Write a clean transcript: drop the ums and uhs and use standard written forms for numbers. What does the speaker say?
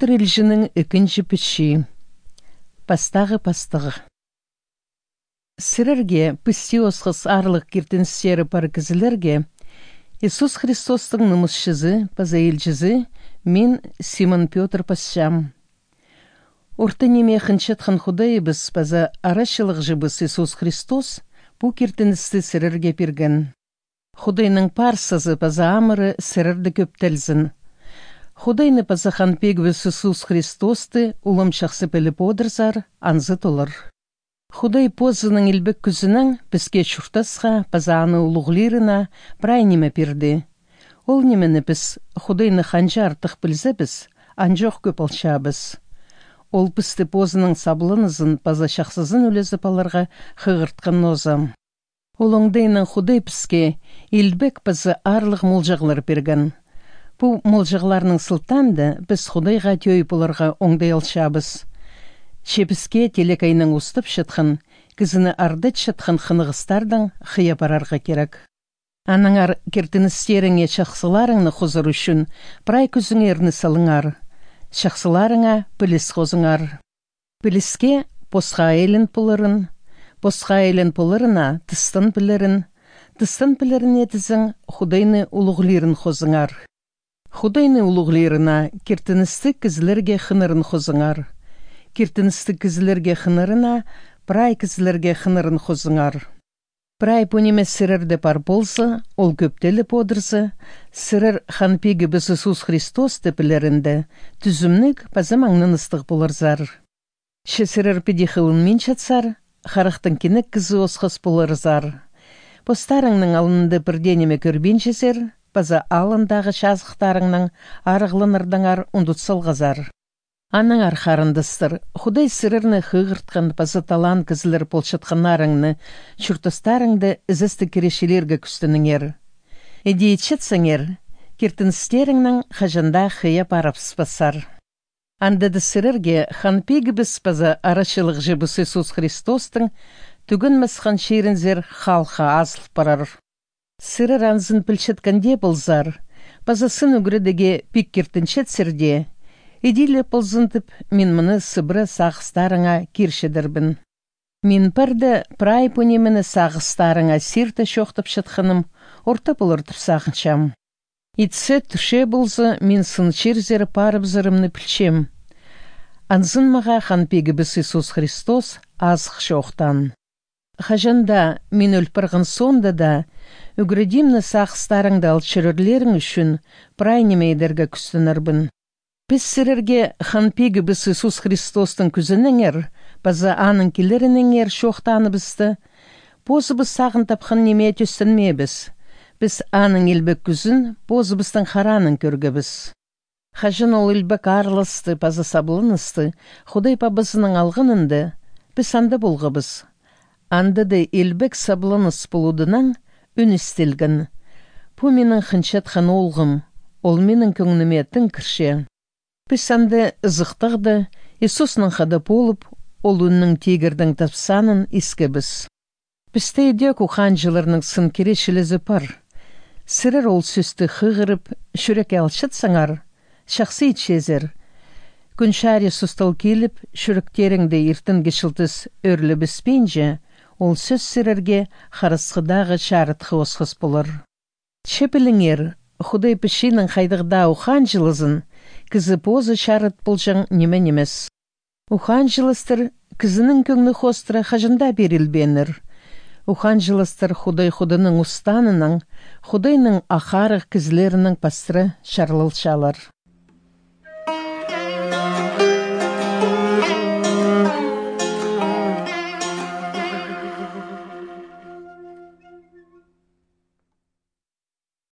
Петр Ильжінің екінші піші. Пастағы. Сірерге пісті осқыс арлық кертіністері пары кізілерге Иисус Христостың нымысшызы, паза елжізі, мен Симон Петр пасшам. Орта неме хынчатхан худайыбыз паза арашылық жыбыз Иисус Христос бұ кертіністі сірерге перген. Худайның парсызы паза амыры сірерді көптелзін. Худайны паза хан пегвіз Иисус Христосты улым шақсы піліп одырзар, анзы толыр. Худай позының илбек күзінің бізге шүртасға пазаны улуғлирына прай неме перді. Ол немені біз Худайны ханжа артық білзе біз, анжоқ көп алшабыз. Ол бізді позының саблынызын паза шақсызын өлезі паларға қығыртқан нозам. Ол оңдайның Худай бізге илбек пазы арлық мұлжағлар берген. Бұл мұлжағларының сылтанды біз Худайға төй бұларға оңдай алшабыз. Шепіске телекайның ұстып шытқын, кізіні ардыт шытқын қынығыстардың қия барарға керек. Анаңар кертіністеріңе шақсыларыңны қозыр үшін, прай күзіңерні салыңар. Шақсыларыңа біліс қозыңар. Біліске босқа әйлін пұлырын, босқа әйлін пұлырына тыстын білірін, тыстын біліріне тізің Худайны ұлығлерін қозыңар. Худайны ұлығлеріна кертіністі кізілерге қынырын қозыңар. Кертіністі кізілерге қынырына, прай кізілерге қынырын қозыңар. Прай пөнеме сірірді пар болсы, ол көптеліп одырсы, сірір ханпегі біз Иисус Христос тепілерінді, түзімнік пазым аңнын ыстық болырзар. Ше сірір педі қылын мен шатсар, қарықтың кенік кізі осқыс болырзар. Постарыңның алынды бірденеме көрбен жесер, паза алындағы шазықтарыңның арығлынырдыңар ұндутсылғазар. Аның арқарындыстыр, Худай сірірні қығыртқан пазы талан кізілер полшытқанарыңны, шүртістарыңды ізісті керешелерге күстініңер. Едейетшетсіңер, кертіністеріңнің қажында қия парапсыз басар. Андады сірірге ханпегі біз паза арашылық жыбыс Иисус Христостың түгін мысқан шерінзер халқа азыл парар. Сірір анзын пілшеткенде болзар, паза сын үгірдіге пик кертіншетсерде, Еділі пылзынтып, мен мұны сыбыры сағыстарыңа кершедірбін. Мен парды прай пөнеміні сағыстарыңа сирті шоқтып шытқыным, орта бұлыртып сағыншам. Итсе түше бұлзы, мен сын черзері парып зырымны пілшем. Анзын маға ханпегі біз Иисус Христос азық шоқтан. Қажанда мен өлпірғын сонда да, үгірдемні сағыстарыңды алчырырлерің үшін прай немейдерге күстінірбін. Біз сірерге ханпегі біз Иисус Христостың күзініңер, база анын келерініңер шоқтаны бізді, бозы біз сағын тапқан неме төстінме біз. Біз анын елбек күзін, бозы біздің харанын көрге біз. Қажын ол елбек арлысты, база саблынысты, Худай пабызының алғынынды, біз анды болғы біз. Андыды елбек саблыныс болудынан үн істелгін. Бұ менің қыншатқан олғым, ол менің көңніме тың кірше. Біз анды ызықтығды, Иисусның қады болып, ол үннің тегірдің тапсанын еске біз. Бізде едек ұқан жыларының сын керешілізі пар. Сірір ол сөсті қығырып, шүрек алшыт саңар, шақсы итшезер. Күншаре сұстал келіп, шүректеріңді ертін кешілтіс өрлі біспенже, ол сөз сірірге қарысқыдағы шарытқы осқыс болыр. Шепіліңер, Худай пішінің қайдығда ұқан жылызын, кізі позы шарыт болжың неме-немес. Ухан жылыстыр, кізінің көңні хостыра қажында берілбенір. Ухан жылыстыр Худай Худының ұстанының, Худайның ақарық кізлерінің пастыры шарлыл шалар.